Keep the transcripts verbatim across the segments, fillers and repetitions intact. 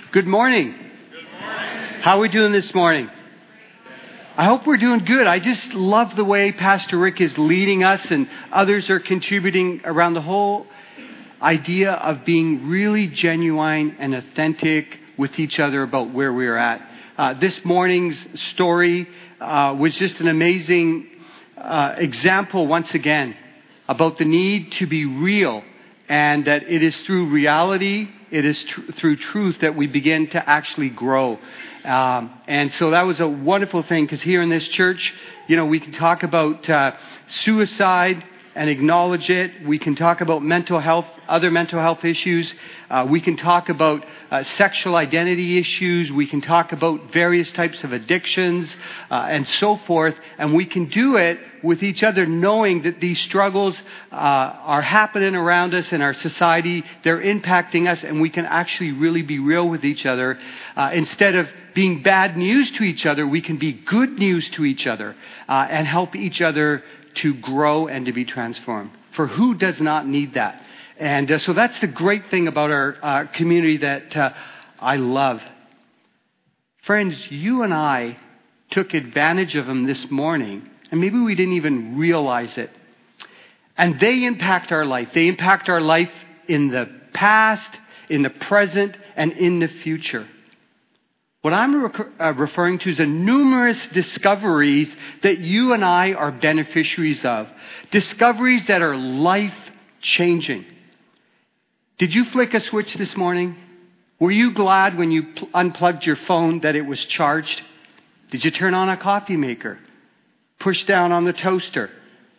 Good morning. Good morning. How are we doing this morning? I hope we're doing good. I just love the way Pastor Rick is leading us and others are contributing around the whole idea of being really genuine and authentic with each other about where we're at. Uh, this morning's story uh, was just an amazing uh, example once again about the need to be real, and that it is through reality, it is tr- through truth that we begin to actually grow. Um, and so that was a wonderful thing, because here in this church, you know, we can talk about uh, suicide and acknowledge it. We can talk about mental health, other mental health issues. Uh, we can talk about uh, sexual identity issues. We can talk about various types of addictions uh, and so forth. And we can do it with each other, knowing that these struggles uh, are happening around us in our society. They're impacting us, and we can actually really be real with each other. Uh, instead of being bad news to each other, we can be good news to each other uh, and help each other to grow and to be transformed. For who does not need that? And uh, so that's the great thing about our uh, community that uh, I love. Friends, you and I took advantage of them this morning, and maybe we didn't even realize it. And they impact our life. They impact our life in the past, in the present, and in the future. What I'm re- uh, referring to is the numerous discoveries that you and I are beneficiaries of. Discoveries that are life-changing. Did you flick a switch this morning? Were you glad when you pl- unplugged your phone that it was charged? Did you turn on a coffee maker? Push down on the toaster?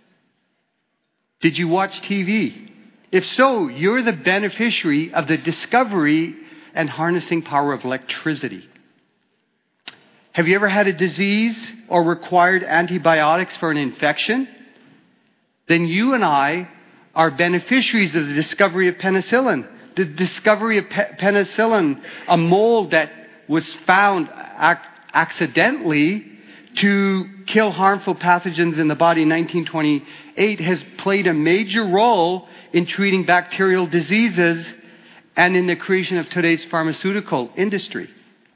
Did you watch T V? If so, you're the beneficiary of the discovery and harnessing power of electricity. Have you ever had a disease or required antibiotics for an infection? Then you and I are beneficiaries of the discovery of penicillin. The discovery of pe- penicillin, a mold that was found ac- accidentally to kill harmful pathogens in the body in nineteen twenty-eight, has played a major role in treating bacterial diseases and in the creation of today's pharmaceutical industry.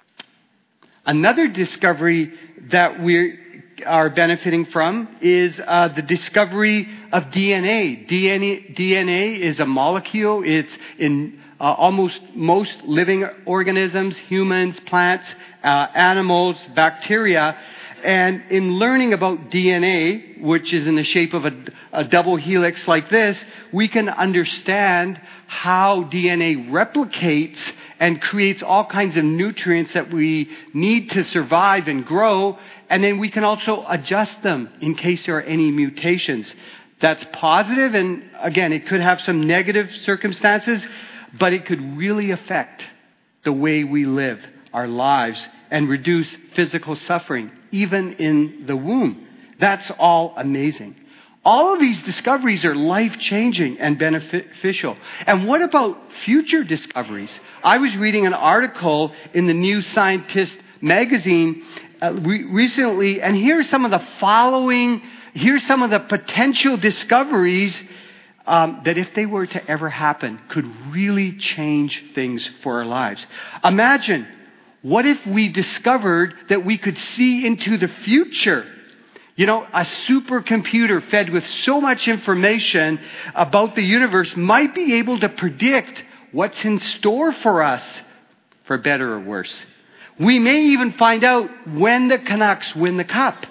Another discovery that we are benefiting from is uh, the discovery of D N A. D N A. D N A is a molecule. It's in uh, almost most living organisms, humans, plants, uh, animals, bacteria. And in learning about D N A, which is in the shape of a, a double helix like this, we can understand how D N A replicates and creates all kinds of nutrients that we need to survive and grow. And then we can also adjust them in case there are any mutations. That's positive, and again, it could have some negative circumstances, but it could really affect the way we live our lives and reduce physical suffering, even in the womb. That's all amazing. All of these discoveries are life-changing and beneficial. And what about future discoveries? I was reading an article in the New Scientist magazine uh, re- recently, and here's some of the following, here's some of the potential discoveries um, that if they were to ever happen, could really change things for our lives. Imagine, what if we discovered that we could see into the future? You know, a supercomputer fed with so much information about the universe might be able to predict what's in store for us, for better or worse. We may even find out when the Canucks win the cup.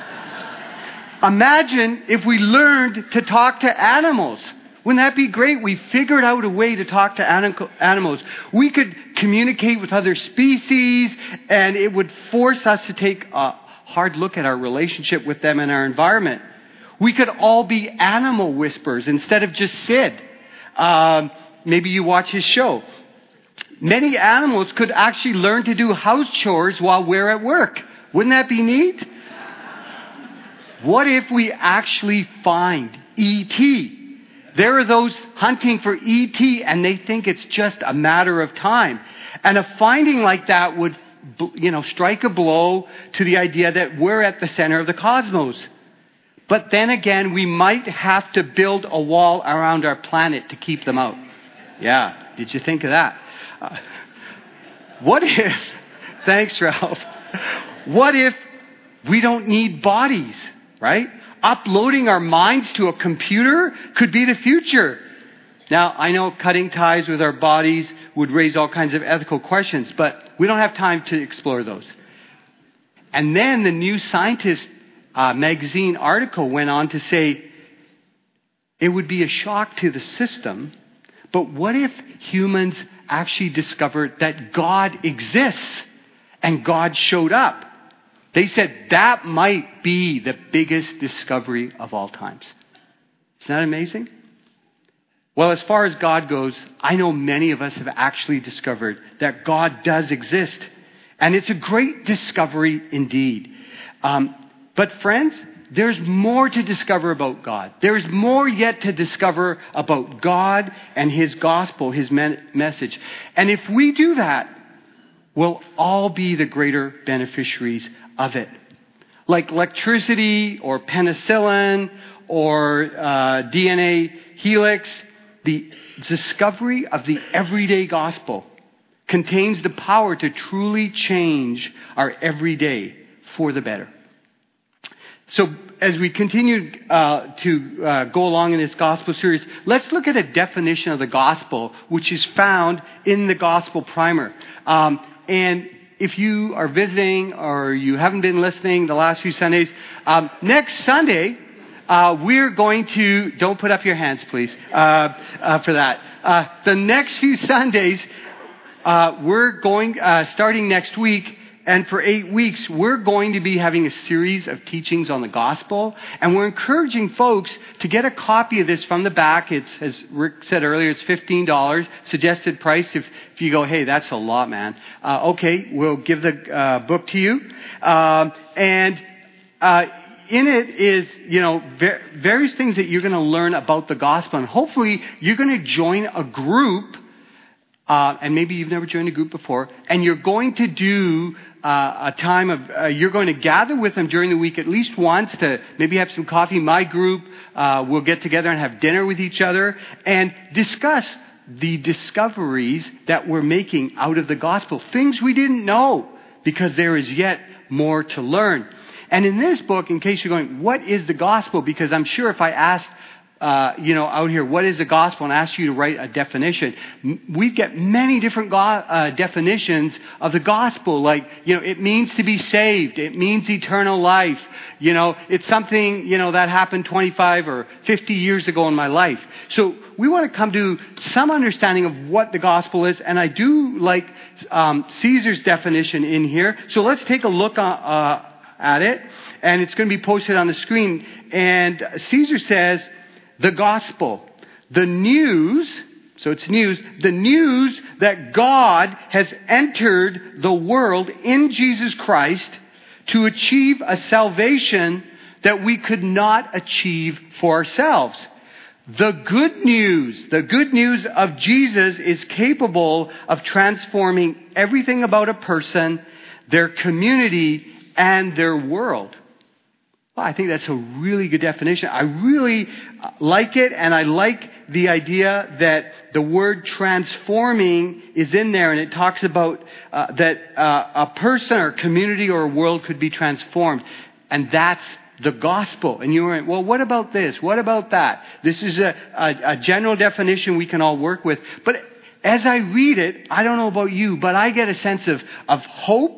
Imagine if we learned to talk to animals. Wouldn't that be great? We figured out a way to talk to anim- animals. We could communicate with other species, and it would force us to take a hard look at our relationship with them and our environment. We could all be animal whisperers instead of just Sid. Um, maybe you watch his show. Many animals could actually learn to do house chores while we're at work. Wouldn't that be neat? What if we actually find E T? There are those hunting for E T, and they think it's just a matter of time. And a finding like that would, you know, strike a blow to the idea that we're at the center of the cosmos. But then again, we might have to build a wall around our planet to keep them out. Yeah, did you think of that? Uh, What if, thanks, Ralph, what if we don't need bodies, right? Uploading our minds to a computer could be the future. Now, I know cutting ties with our bodies would raise all kinds of ethical questions, but we don't have time to explore those. And then the New Scientist uh, magazine article went on to say, it would be a shock to the system, but what if humans actually discovered that God exists and God showed up? They said that might be the biggest discovery of all times. Isn't that amazing? Well, as far as God goes, I know many of us have actually discovered that God does exist. And it's a great discovery indeed. Um, but friends, there's more to discover about God. There's more yet to discover about God and His gospel, His men- message. And if we do that, we'll all be the greater beneficiaries of it. Like electricity or penicillin or uh, D N A helix, the discovery of the everyday gospel contains the power to truly change our everyday for the better. So as we continue uh, to uh, go along in this gospel series, let's look at a definition of the gospel, which is found in the gospel primer. Um, and if you are visiting or you haven't been listening the last few Sundays, um, next Sunday, uh, we're going to, don't put up your hands, please, uh, uh, for that. Uh, the next few Sundays, uh, we're going, uh, starting next week, and for eight weeks, we're going to be having a series of teachings on the gospel. And we're encouraging folks to get a copy of this from the back. It's, as Rick said earlier, it's fifteen dollars suggested price. If, if you go, hey, that's a lot, man. Uh, okay, we'll give the uh, book to you. Um, and uh, in it is, you know, ver- various things that you're going to learn about the gospel. And hopefully you're going to join a group. Uh, and maybe you've never joined a group before, and you're going to do uh, a time of, uh, you're going to gather with them during the week at least once to maybe have some coffee. My group uh, will get together and have dinner with each other and discuss the discoveries that we're making out of the gospel. Things we didn't know, because there is yet more to learn. And in this book, in case you're going, what is the gospel? Because I'm sure if I asked Uh, you know, out here, what is the gospel, and ask you to write a definition, we get many different go- uh, definitions of the gospel. Like, you know, it means to be saved. It means eternal life. You know, it's something, you know, that happened twenty-five or fifty years ago in my life. So we want to come to some understanding of what the gospel is. And I do like um, Caesar's definition in here. So let's take a look uh, uh, at it. And it's going to be posted on the screen. And Caesar says, the gospel, the news, so it's news, the news that God has entered the world in Jesus Christ to achieve a salvation that we could not achieve for ourselves. The good news, the good news of Jesus is capable of transforming everything about a person, their community, and their world. Well, I think that's a really good definition. I really like it, and I like the idea that the word transforming is in there, and it talks about uh, that uh, a person or community or a world could be transformed. And that's the gospel. And you were, well, what about this? What about that? This is a, a, a general definition we can all work with. But as I read it, I don't know about you, but I get a sense of, of hope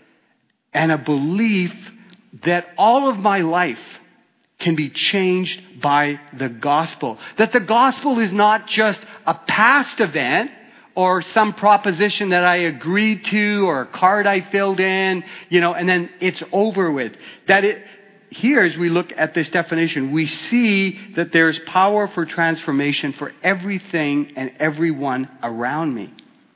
and a belief that all of my life can be changed by the gospel. That the gospel is not just a past event or some proposition that I agreed to or a card I filled in, you know, and then it's over with. That it, here as we look at this definition, we see that there's power for transformation for everything and everyone around me.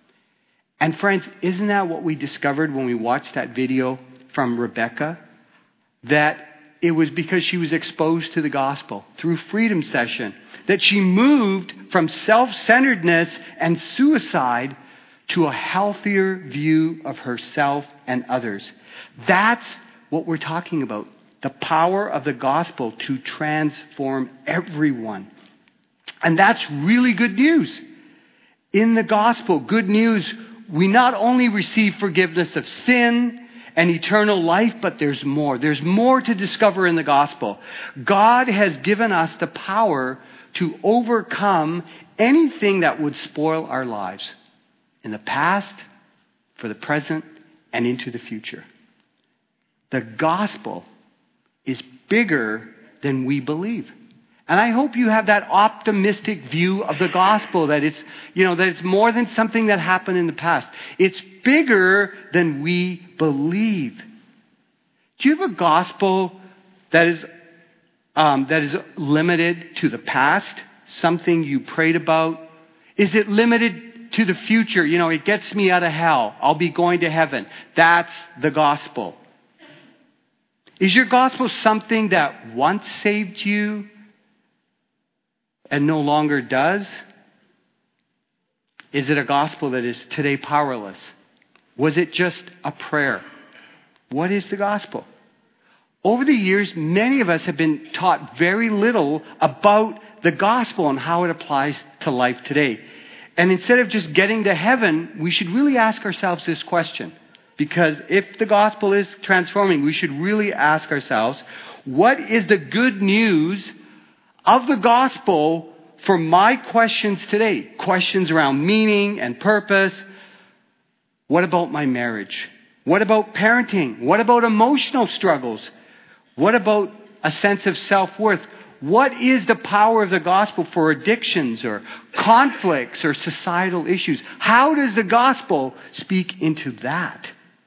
And friends, isn't that what we discovered when we watched that video from Rebecca? That it was because she was exposed to the gospel through Freedom Session, that she moved from self-centeredness and suicide to a healthier view of herself and others. That's what we're talking about. The power of the gospel to transform everyone. And that's really good news. In the gospel, good news we not only receive forgiveness of sin and eternal life, but there's more. There's more to discover in the gospel. God has given us the power to overcome anything that would spoil our lives in the past, for the present, and into the future. The gospel is bigger than we believe. And I hope you have that optimistic view of the gospel, that it's, you know, that it's more than something that happened in the past. It's bigger than we believe. Do you have a gospel that is um, that is limited to the past? Something you prayed about? Is it limited to the future? You know, it gets me out of hell. I'll be going to heaven. That's the gospel. Is your gospel something that once saved you and no longer does? Is it a gospel that is today powerless? Was it just a prayer? What is the gospel? Over the years, many of us have been taught very little about the gospel and how it applies to life today. And instead of just getting to heaven, we should really ask ourselves this question. Because if the gospel is transforming, we should really ask ourselves, what is the good news of the gospel for my questions today? Questions around meaning and purpose. What about my marriage? What about parenting? What about emotional struggles? What about a sense of self-worth? What is the power of the gospel for addictions or conflicts or societal issues? How does the gospel speak into that?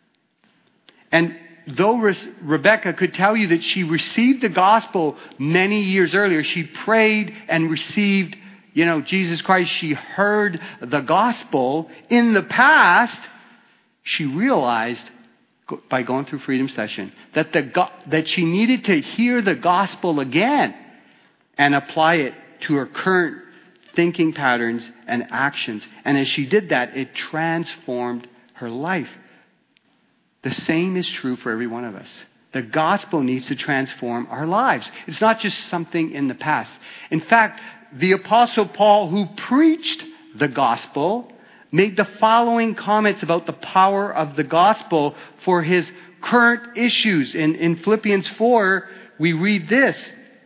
And though Re- Rebecca could tell you that she received the gospel many years earlier, she prayed and received, you know, Jesus Christ. She heard the gospel in the past. She realized by going through Freedom Session that the go- that she needed to hear the gospel again and apply it to her current thinking patterns and actions. And as she did that, it transformed her life. The same is true for every one of us. The gospel needs to transform our lives. It's not just something in the past. In fact, the Apostle Paul, who preached the gospel, made the following comments about the power of the gospel for his current issues. In, in Philippians four, we read this: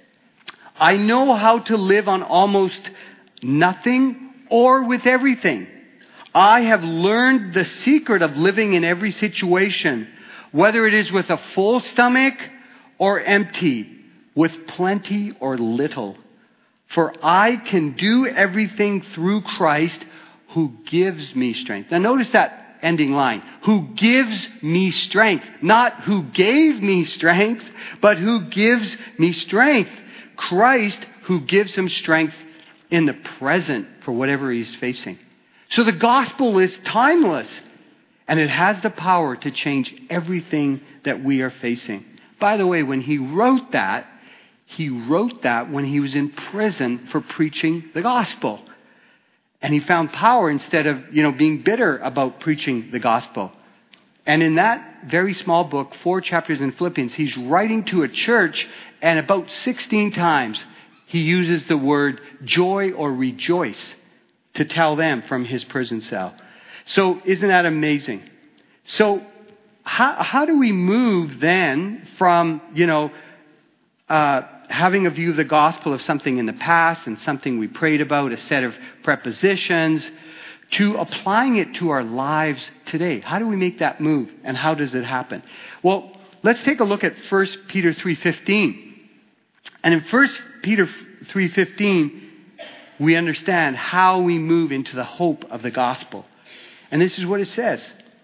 I know how to live on almost nothing or with everything. I have learned the secret of living in every situation, whether it is with a full stomach or empty, with plenty or little. For I can do everything through Christ who gives me strength. Now notice that ending line. Who gives me strength. Not who gave me strength, but who gives me strength. Christ who gives him strength in the present for whatever he's facing. So the gospel is timeless, and it has the power to change everything that we are facing. By the way, when he wrote that, he wrote that when he was in prison for preaching the gospel. And he found power instead of, you know, being bitter about preaching the gospel. And in that very small book, four chapters in Philippians, he's writing to a church, and about sixteen times he uses the word joy or rejoice to tell them from his prison cell. So isn't that amazing? So how how do we move then from, you know, uh, having a view of the gospel of something in the past and something we prayed about, a set of prepositions, to applying it to our lives today? How do we make that move, and how does it happen? Well, let's take a look at First Peter three fifteen. And in First Peter three fifteen, we understand how we move into the hope of the gospel. And this is what it says.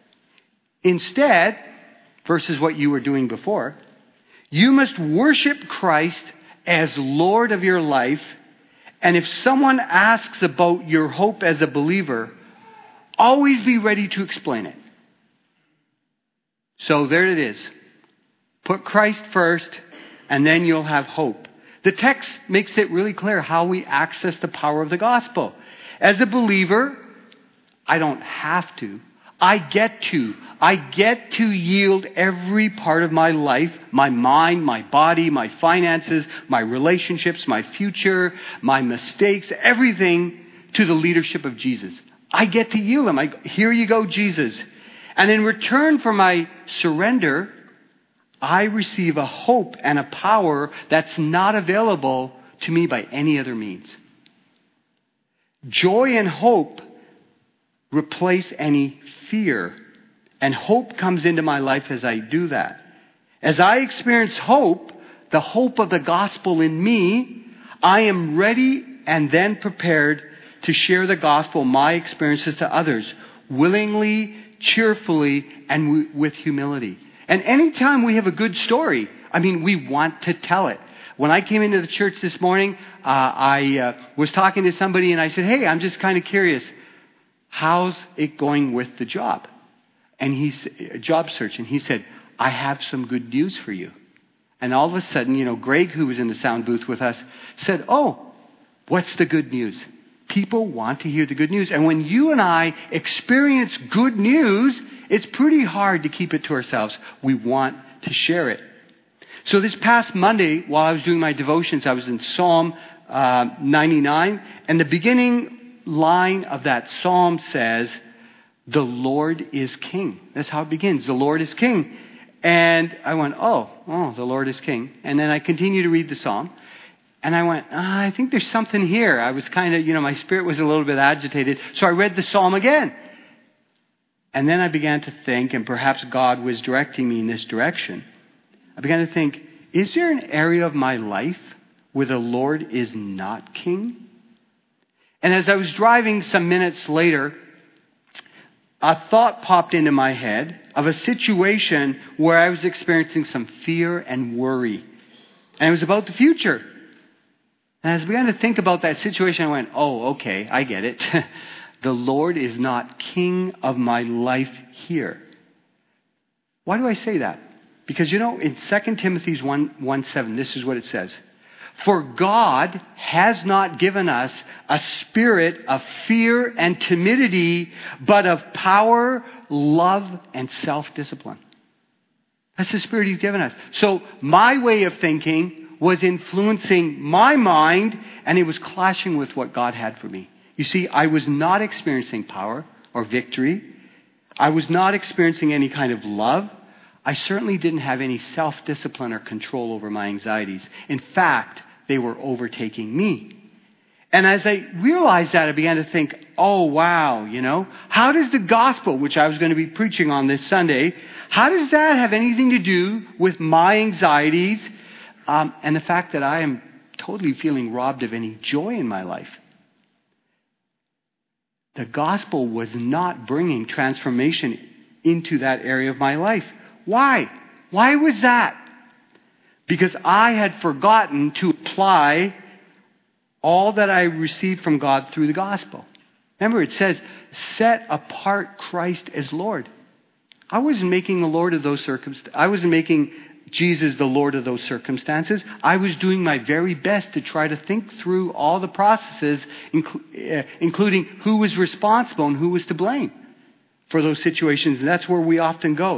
Instead, versus what you were doing before, you must worship Christ as Lord of your life. And if someone asks about your hope as a believer, always be ready to explain it. So there it is. Put Christ first, and then you'll have hope. The text makes it really clear how we access the power of the gospel. As a believer, I don't have to. I get to. I get to yield every part of my life, my mind, my body, my finances, my relationships, my future, my mistakes, everything to the leadership of Jesus. I get to yield them. I, here you go, Jesus. And in return for my surrender, I receive a hope and a power that's not available to me by any other means. Joy and hope replace any fear. And hope comes into my life as I do that. As I experience hope, the hope of the gospel in me, I am ready and then prepared to share the gospel, my experiences to others, willingly, cheerfully, and w- with humility. And anytime we have a good story, I mean, we want to tell it. When I came into the church this morning, uh, I uh, was talking to somebody and I said, hey, I'm just kind of curious. How's it going with the job? And he's a job search. And he said, I have some good news for you. And all of a sudden, you know, Greg, who was in the sound booth with us, said, oh, what's the good news? People want to hear the good news. And when you and I experience good news, it's pretty hard to keep it to ourselves. We want to share it. So this past Monday, while I was doing my devotions, I was in Psalm uh, ninety-nine. And the beginning line of that psalm says, the Lord is King. That's how it begins. The Lord is King. And I went, oh, oh, the Lord is King. And then I continued to read the psalm. And I went, ah, I think there's something here. I was kind of, you know, my spirit was a little bit agitated. So I read the psalm again. And then I began to think, and perhaps God was directing me in this direction. I began to think, is there an area of my life where the Lord is not King? And as I was driving some minutes later, a thought popped into my head of a situation where I was experiencing some fear and worry. And it was about the future. And as I began to think about that situation, I went, oh, okay, I get it. The Lord is not King of my life here. Why do I say that? Because, you know, in Second Timothy one, one seven, this is what it says. For God has not given us a spirit of fear and timidity, but of power, love, and self-discipline. That's the spirit He's given us. So my way of thinking was influencing my mind, and it was clashing with what God had for me. You see, I was not experiencing power or victory. I was not experiencing any kind of love. I certainly didn't have any self-discipline or control over my anxieties. In fact, they were overtaking me. And as I realized that, I began to think, oh, wow, you know, how does the gospel, which I was going to be preaching on this Sunday, how does that have anything to do with my anxieties um, and the fact that I am totally feeling robbed of any joy in my life? The gospel was not bringing transformation into that area of my life. Why? Why was that? Because I had forgotten to apply all that I received from God through the gospel. Remember, it says, set apart Christ as Lord. I wasn't making the Lord of those circumstances. I wasn't making Jesus the Lord of those circumstances. I was doing my very best to try to think through all the processes, inclu- uh, including who was responsible and who was to blame for those situations. And that's where we often go.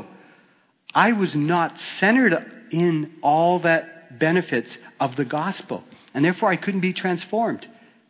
I was not centered in all that benefits of the gospel. And therefore, I couldn't be transformed.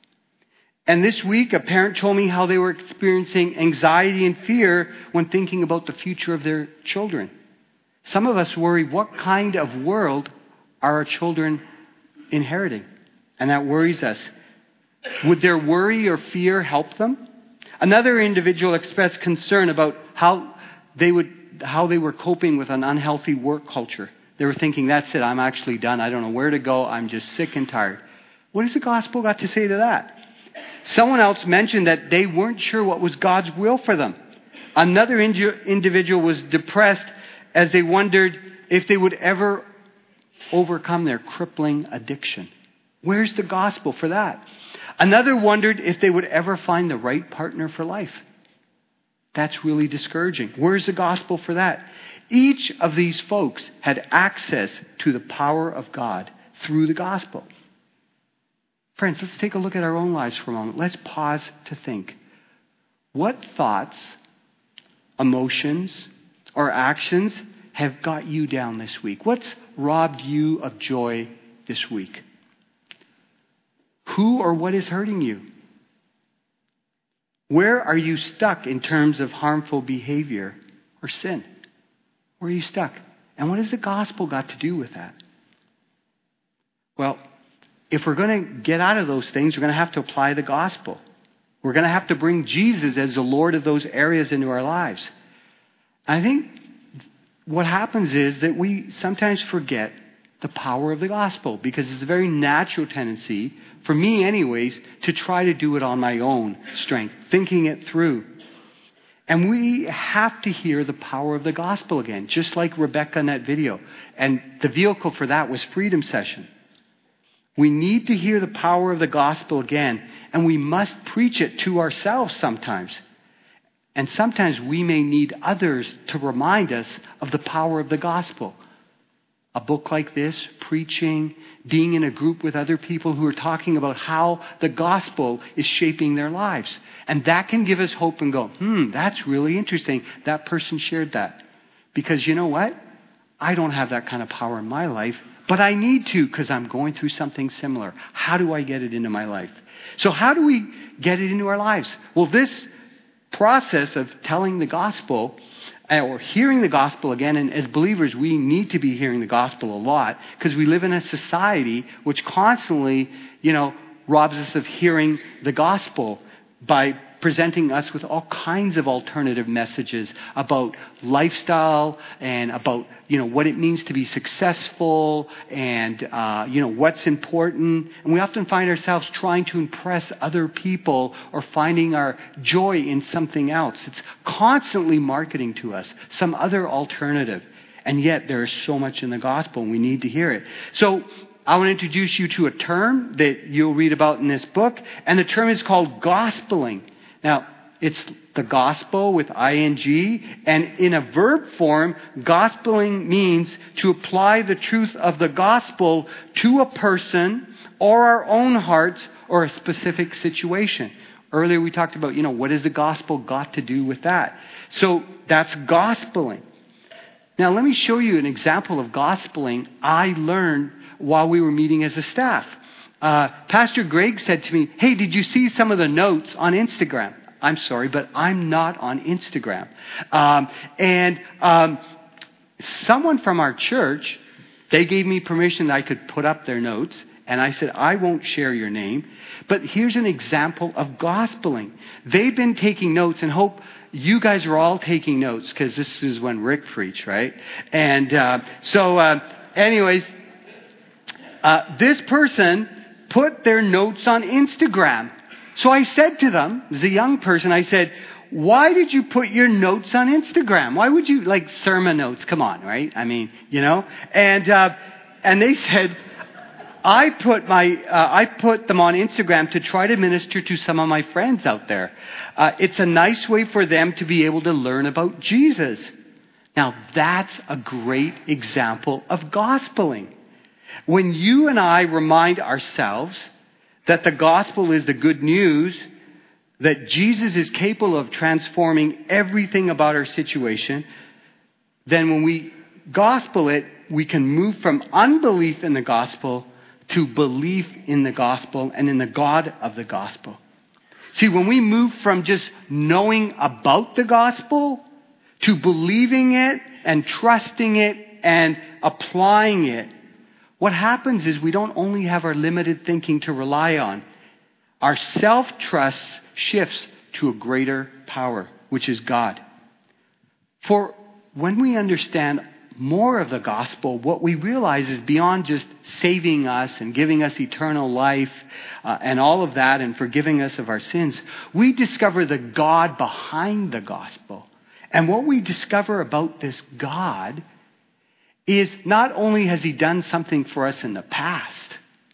And this week, a parent told me how they were experiencing anxiety and fear when thinking about the future of their children. Some of us worry, what kind of world are our children inheriting? And that worries us. Would their worry or fear help them? Another individual expressed concern about how they would, how they were coping with an unhealthy work culture. They were thinking, that's it, I'm actually done. I don't know where to go. I'm just sick and tired. What has the gospel got to say to that? Someone else mentioned that they weren't sure what was God's will for them. Another indi- individual was depressed as they wondered if they would ever overcome their crippling addiction. Where's the gospel for that? Another wondered if they would ever find the right partner for life. That's really discouraging. Where's the gospel for that? Each of these folks had access to the power of God through the gospel. Friends, let's take a look at our own lives for a moment. Let's pause to think. What thoughts, emotions, or actions have got you down this week? What's robbed you of joy this week? Who or what is hurting you? Where are you stuck in terms of harmful behavior or sin? Where are you stuck? And what has the gospel got to do with that? Well, if we're going to get out of those things, we're going to have to apply the gospel. We're going to have to bring Jesus as the Lord of those areas into our lives. I think what happens is that we sometimes forget the power of the gospel, because it's a very natural tendency, for me anyways, to try to do it on my own strength, thinking it through. And we have to hear the power of the gospel again, just like Rebecca in that video. And the vehicle for that was Freedom Session. We need to hear the power of the gospel again, and we must preach it to ourselves sometimes. And sometimes we may need others to remind us of the power of the gospel. A book like this, preaching, being in a group with other people who are talking about how the gospel is shaping their lives. And that can give us hope and go, hmm, that's really interesting. That person shared that. Because you know what? I don't have that kind of power in my life, but I need to because I'm going through something similar. How do I get it into my life? So how do we get it into our lives? Well, this process of telling the gospel or hearing the gospel again, and as believers, we need to be hearing the gospel a lot because we live in a society which constantly, you know, robs us of hearing the gospel by presenting us with all kinds of alternative messages about lifestyle and about, you know, what it means to be successful and, uh, you know, what's important. And we often find ourselves trying to impress other people or finding our joy in something else. It's constantly marketing to us some other alternative. And yet there is so much in the gospel and we need to hear it. So I want to introduce you to a term that you'll read about in this book. And the term is called gospeling. Now, it's the gospel with I N G, and in a verb form, gospeling means to apply the truth of the gospel to a person or our own hearts or a specific situation. Earlier we talked about, you know, what has the gospel got to do with that? So that's gospeling. Now, let me show you an example of gospeling I learned while we were meeting as a staff. Uh, Pastor Greg said to me, hey, did you see some of the notes on Instagram? I'm sorry, but I'm not on Instagram. Um, and um, someone from our church, they gave me permission that I could put up their notes. And I said, I won't share your name. But here's an example of gospeling. They've been taking notes, and hope you guys are all taking notes because this is when Rick preached, right? And uh, so uh, anyways, uh, this person put their notes on Instagram. So I said to them, as a young person, I said, why did you put your notes on Instagram? Why would you, like, sermon notes? Come on, right? I mean, you know? And uh, and they said, I put my uh, I put them on Instagram to try to minister to some of my friends out there. Uh, it's a nice way for them to be able to learn about Jesus. Now, that's a great example of gospeling. When you and I remind ourselves that the gospel is the good news, that Jesus is capable of transforming everything about our situation, then when we gospel it, we can move from unbelief in the gospel to belief in the gospel and in the God of the gospel. See, when we move from just knowing about the gospel to believing it and trusting it and applying it, what happens is we don't only have our limited thinking to rely on. Our self-trust shifts to a greater power, which is God. For when we understand more of the gospel, what we realize is beyond just saving us and giving us eternal life uh, and all of that and forgiving us of our sins, we discover the God behind the gospel. And what we discover about this God is not only has he done something for us in the past,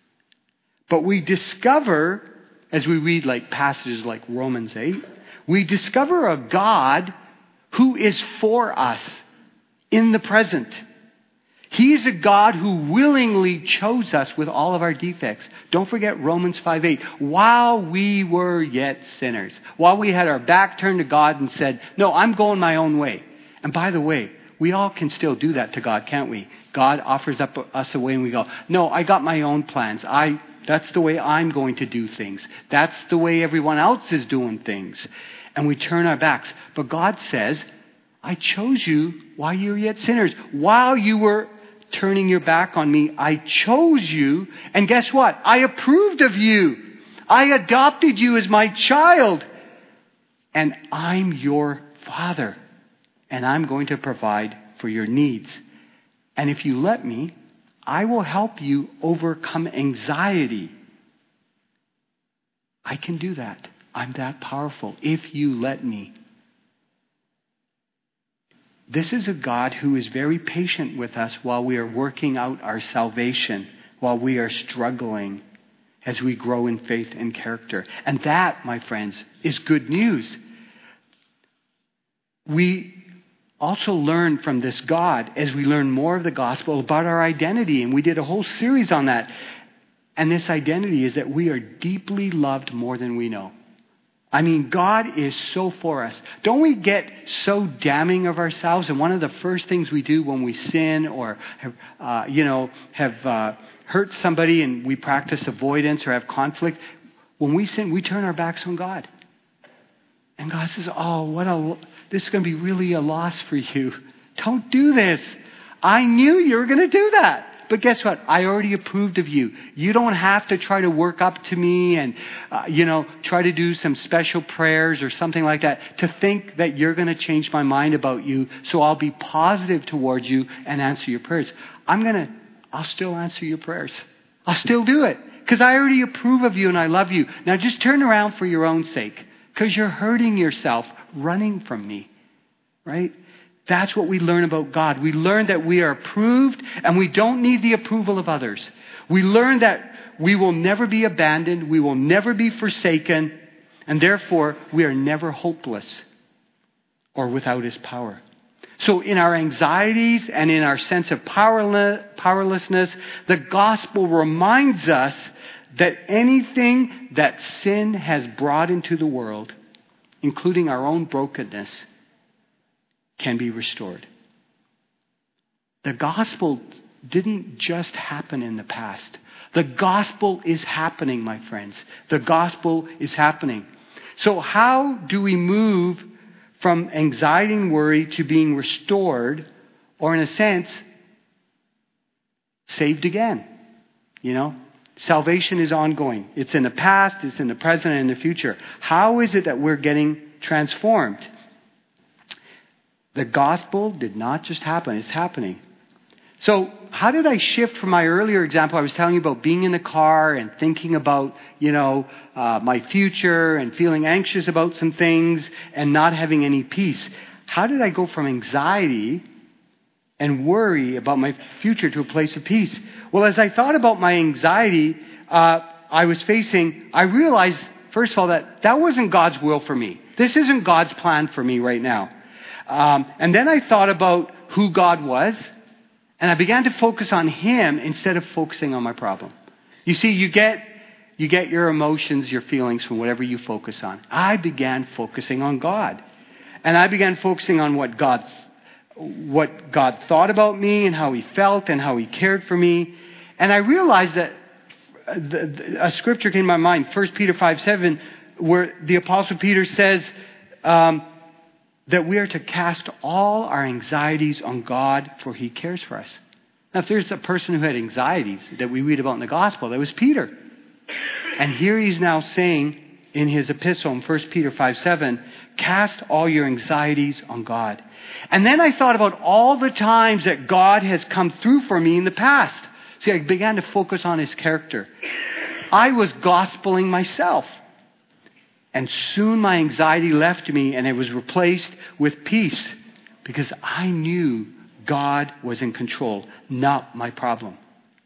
but we discover, as we read like passages like Romans eight, we discover a God who is for us in the present. He is a God who willingly chose us with all of our defects. Don't forget Romans five eight. While we were yet sinners, while we had our back turned to God and said, no, I'm going my own way. And by the way, we all can still do that to God, can't we? God offers up us a way and we go, no, I got my own plans. I That's the way I'm going to do things. That's the way everyone else is doing things. And we turn our backs. But God says, I chose you while you were yet sinners. While you were turning your back on me, I chose you. And guess what? I approved of you. I adopted you as my child. And I'm your Father. And I'm going to provide for your needs. And if you let me, I will help you overcome anxiety. I can do that. I'm that powerful if you let me. This is a God who is very patient with us while we are working out our salvation, while we are struggling as we grow in faith and character. And that, my friends, is good news. We also learn from this God, as we learn more of the gospel, about our identity. And we did a whole series on that. And this identity is that we are deeply loved more than we know. I mean, God is so for us. Don't we get so damning of ourselves? And one of the first things we do when we sin or have, uh, you know, have uh, hurt somebody and we practice avoidance or have conflict, when we sin, we turn our backs on God. And God says, oh, what a, this is going to be really a loss for you. Don't do this. I knew you were going to do that. But guess what? I already approved of you. You don't have to try to work up to me and, uh, you know, try to do some special prayers or something like that to think that you're going to change my mind about you. So I'll be positive towards you and answer your prayers. I'm going to, I'll still answer your prayers. I'll still do it because I already approve of you and I love you. Now just turn around for your own sake because you're hurting yourself running from me, right? That's what we learn about God. We learn that we are approved and we don't need the approval of others. We learn that we will never be abandoned. We will never be forsaken. And therefore, we are never hopeless or without His power. So in our anxieties and in our sense of powerlessness, the gospel reminds us that anything that sin has brought into the world, including our own brokenness, can be restored. The gospel didn't just happen in the past. The gospel is happening, my friends. The gospel is happening. So how do we move from anxiety and worry to being restored, or in a sense, saved again? You know, salvation is ongoing. It's in the past, it's in the present, and in the future. How is it that we're getting transformed? The gospel did not just happen, it's happening. So how did I shift from my earlier example? I was telling you about being in the car and thinking about, you know, uh, my future and feeling anxious about some things and not having any peace. How did I go from anxiety and worry about my future to a place of peace? Well, as I thought about my anxiety uh, I was facing, I realized, first of all, that that wasn't God's will for me. This isn't God's plan for me right now. Um, and then I thought about who God was, and I began to focus on Him instead of focusing on my problem. You see, you get you get your emotions, your feelings from whatever you focus on. I began focusing on God, and I began focusing on what God what God thought about me and how He felt and how He cared for me. And I realized that the, the, a scripture came to my mind, First Peter five seven, where the Apostle Peter says, Um, that we are to cast all our anxieties on God, for He cares for us. Now, if there's a person who had anxieties that we read about in the gospel, that was Peter. And here he's now saying in his epistle in First Peter five seven, cast all your anxieties on God. And then I thought about all the times that God has come through for me in the past. See, I began to focus on His character. I was gospeling myself. And soon my anxiety left me and it was replaced with peace because I knew God was in control, not my problem.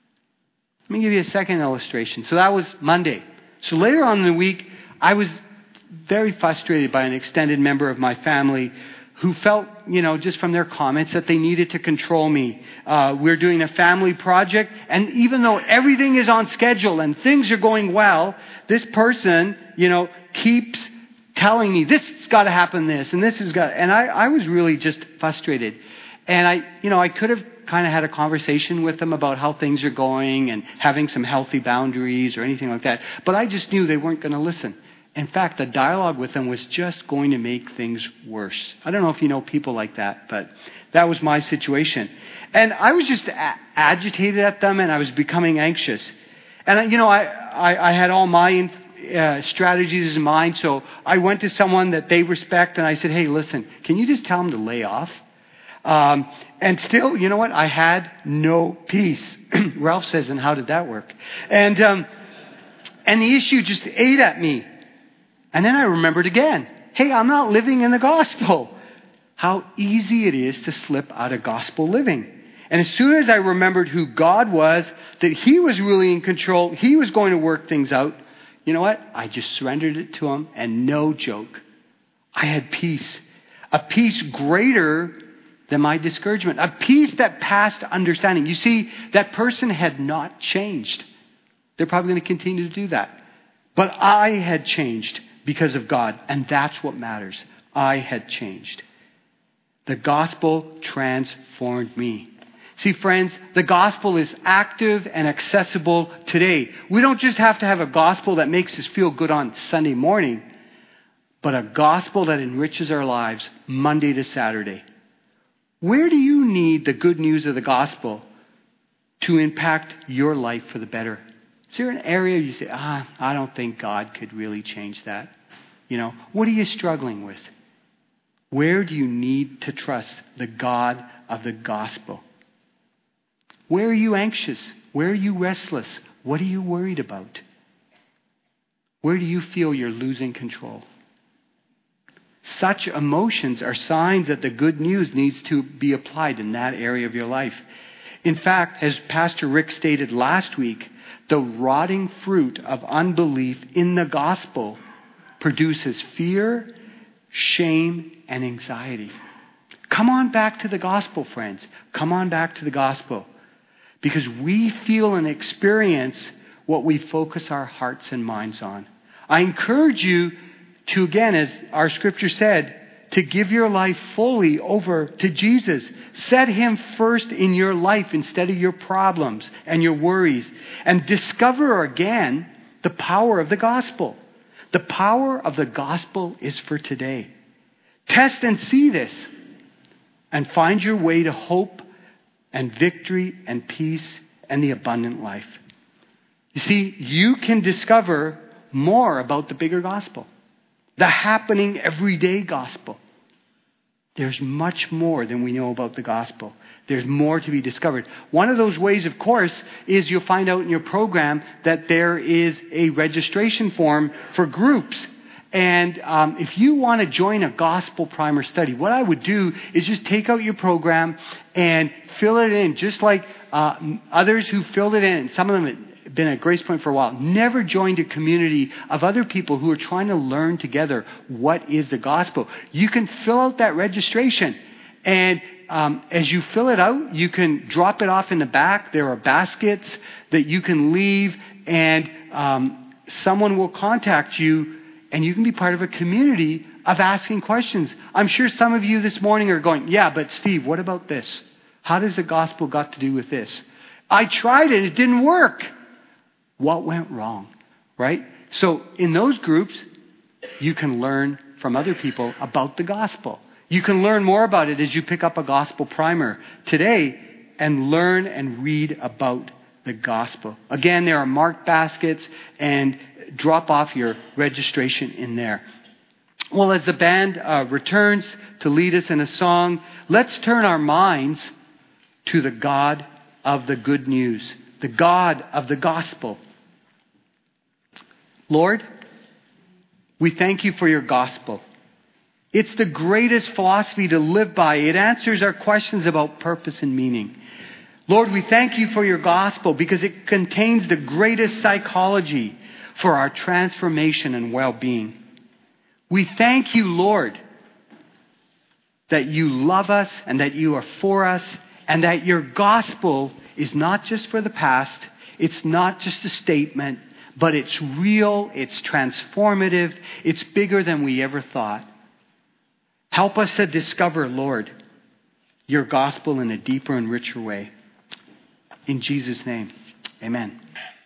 Let me give you a second illustration. So that was Monday. So later on in the week, I was very frustrated by an extended member of my family who felt, you know, just from their comments that they needed to control me. Uh, we're doing a family project, and even though everything is on schedule and things are going well, this person, you know, keeps telling me this has got to happen, this and this has got, and I, I was really just frustrated. And I, you know, I could have kind of had a conversation with them about how things are going and having some healthy boundaries or anything like that. But I just knew they weren't going to listen. In fact, the dialogue with them was just going to make things worse. I don't know if you know people like that, but that was my situation. And I was just a- agitated at them, and I was becoming anxious. And, you know, I, I, I had all my uh, strategies in mind, so I went to someone that they respect, and I said, hey, listen, can you just tell them to lay off? Um, and still, you know what? I had no peace. Ralph says, and how did that work? And um, and the issue just ate at me. And then I remembered again, hey, I'm not living in the gospel. How easy it is to slip out of gospel living. And as soon as I remembered who God was, that He was really in control, He was going to work things out, you know what? I just surrendered it to Him, and no joke, I had peace. A peace greater than my discouragement. A peace that passed understanding. You see, that person had not changed. They're probably going to continue to do that. But I had changed because of God, and that's what matters. I had changed. The gospel transformed me. See, friends, the gospel is active and accessible today. We don't just have to have a gospel that makes us feel good on Sunday morning, but a gospel that enriches our lives Monday to Saturday. Where do you need the good news of the gospel to impact your life for the better? Is there an area you say, ah, I don't think God could really change that? You know, what are you struggling with? Where do you need to trust the God of the gospel? Where are you anxious? Where are you restless? What are you worried about? Where do you feel you're losing control? Such emotions are signs that the good news needs to be applied in that area of your life. In fact, as Pastor Rick stated last week, the rotting fruit of unbelief in the gospel produces fear, shame, and anxiety. Come on back to the gospel, friends. Come on back to the gospel. Because we feel and experience what we focus our hearts and minds on. I encourage you to, again, as our scripture said, to give your life fully over to Jesus. Set Him first in your life instead of your problems and your worries. And discover again the power of the gospel. The power of the gospel is for today. Test and see this. And find your way to hope and victory and peace and the abundant life. You see, you can discover more about the bigger gospel. The happening everyday gospel. There's much more than we know about the gospel. There's more to be discovered. One of those ways, of course, is you'll find out in your program that there is a registration form for groups. And um, if you want to join a gospel primer study, what I would do is just take out your program and fill it in, just like uh, others who filled it in. Some of them have been at Grace Point for a while, never joined a community of other people who are trying to learn together what is the gospel. You can fill out that registration, and um, as you fill it out, you can drop it off in the back. There are baskets that you can leave, and um, someone will contact you. And you can be part of a community of asking questions. I'm sure some of you this morning are going, yeah, but Steve, what about this? How does the gospel got to do with this? I tried it. It didn't work. What went wrong? Right? So in those groups, you can learn from other people about the gospel. You can learn more about it as you pick up a gospel primer today and learn and read about the gospel. Again, there are marked baskets, and drop off your registration in there. Well, as the band uh, returns to lead us in a song, let's turn our minds to the God of the good news, the God of the gospel. Lord, we thank you for your gospel. It's the greatest philosophy to live by. It answers our questions about purpose and meaning. Lord, we thank you for your gospel because it contains the greatest psychology for our transformation and well-being. We thank you, Lord, that you love us and that you are for us and that your gospel is not just for the past, it's not just a statement, but it's real, it's transformative, it's bigger than we ever thought. Help us to discover, Lord, your gospel in a deeper and richer way. In Jesus' name, amen.